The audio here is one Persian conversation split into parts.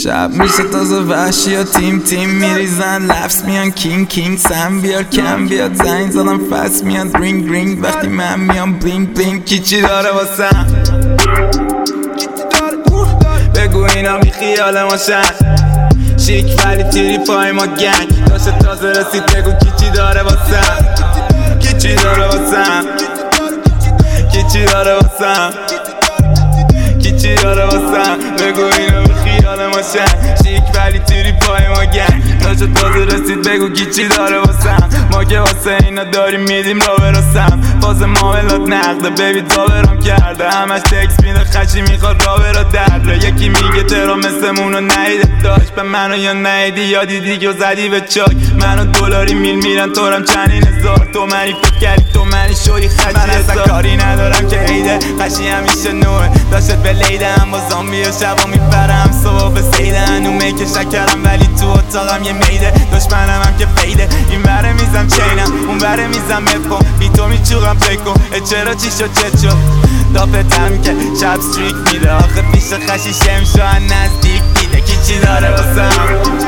شب میشه تازه وحشی ها تیم میریزن لفظ میان کینگ سم بیار کم بیاد زنگ زدم فست میاد رینگ وقتی من میام بلینگ کی داره واسم بگو اینا بی خیال ماشن شیک ولی تیری پای ما گنگ داشت تازه رسید بگو کی داره واسم کی داره واسم کی داره واسم کی داره واسم بگو اینا بی خیال ماشن شیک ولی تیری پای ما گنگ داشت تازه رسید بگو کی داره واسم ما که واسه اینا داریم میدیم را برسم باز معاملات نقده بیبی داورم کرده همش تکس میده خشی میخواد را برا درده یکی میگه ترا مثلمونو نهیده داشت به منو یا نهیدی یا دیدی که زدی به چاک منو دلاری میرن تورم چندین هزار تومنی فکر کردی تومنی شوی خشی من اصلا کاری ندارم که عیده خشی همیشه نوه داشت به لیده هم با زامبی و شبا میبرم صبح به سیده هنومه که شکرم ولی تو اتاقم یه میده دشمنم هم که فیده این بره میزم چینم اون بره میزم مفکن بی تو میچوغم فکر چرا چی شد چه شد دافتم که شب ستریک میده آخه پیش خشی شمشان نزدیک دیده کی چی داره واسم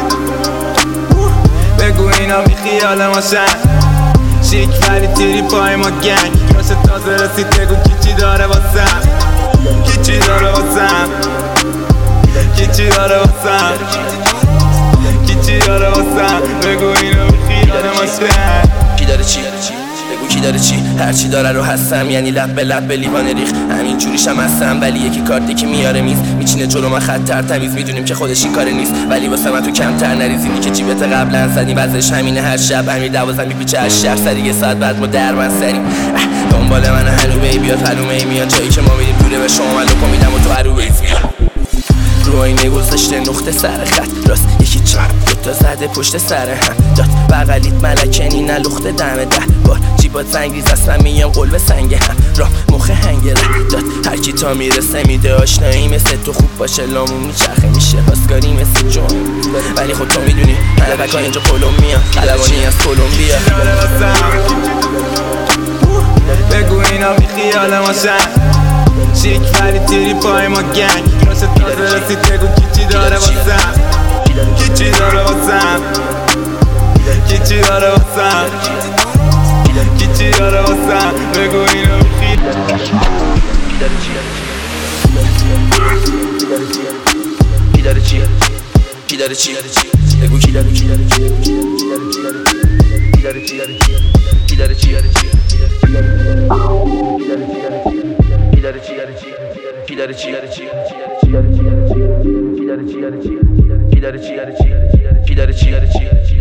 بگو اینا بی خیال ماشن شیک ولی تیری پای ما گنگ باشه تازه رسید بگو کی داره واسم کی داره واسم کی داره واسم کی داره واسم بگو اینا بی خیال ماشن کی داره چی بگو کی داره چی هرچی داره رو هستم یعنی لب به لب به لیوان ریخ همین جوریشم هستم ولی یکی کارتی که میاره میز میچینه جلو من خطر تمیز میدونیم که خودش این کار نیست ولی واسه من تو کمتر نریزینی که جیبت قبلا زدیم وزش همینه هر شب همین 12 میپیچه از شهر سری یه ساعت بعد ما در من سریم دنبال من هنومه بیاد هنومه میاد جایی که ما میریم دوره به شما من لکو میدم و تو عروبه رو آینه گذاشته نقطه سر خط راست یکی چپ دوتا زده پشت سر هم داد بغلیت ملکنی نلخته دم 10 بار جیبات زنگ ریز اصلا میام قلب سنگ هم راه مخ هنگ ره داد هر کی تا میرسه میده آشنایی مثل تو خوب باشه لامون میچرخه میشه پاسکاری مثل جون ولی خود تو میدونی ملکا اینجا کلمبیا علوانی از کلمبیا بگو اینا بی خیال ماشن شیک ولی تیری پای ما گنگ باشه تازه رسید بگو کی داره واسم کی داره واسم کی داره واسم کی داره واسم بگو اینا بی خیال کی داره چی کی داره چی بگو کی داره چی کی داره چی کی داره چی کی داره چی